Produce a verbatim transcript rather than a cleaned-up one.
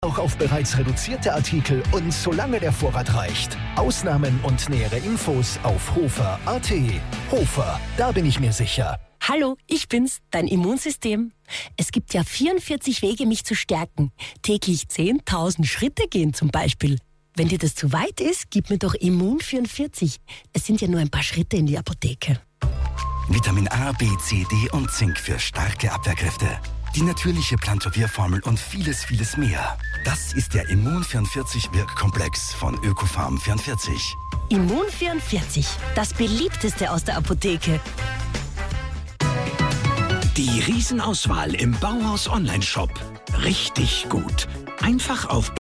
Auch auf bereits reduzierte Artikel und solange der Vorrat reicht. Ausnahmen und nähere Infos auf hofer punkt at. Hofer, da bin ich mir sicher. Hallo, ich bin's, dein Immunsystem. Es gibt ja vierundvierzig Wege, mich zu stärken. Täglich zehntausend Schritte gehen zum Beispiel. Wenn dir das zu weit ist, gib mir doch Immun vierundvierzig. Es sind ja nur ein paar Schritte in die Apotheke. Vitamin A, B, C, D und Zink für starke Abwehrkräfte. Die natürliche Plantovir-Formel und vieles, vieles mehr. Das ist der Immun vierundvierzig Wirkkomplex von Ökofarm vierundvierzig. Immun vierundvierzig, das beliebteste aus der Apotheke. Die Riesenauswahl im Bauhaus Online-Shop. Richtig gut. Einfach auf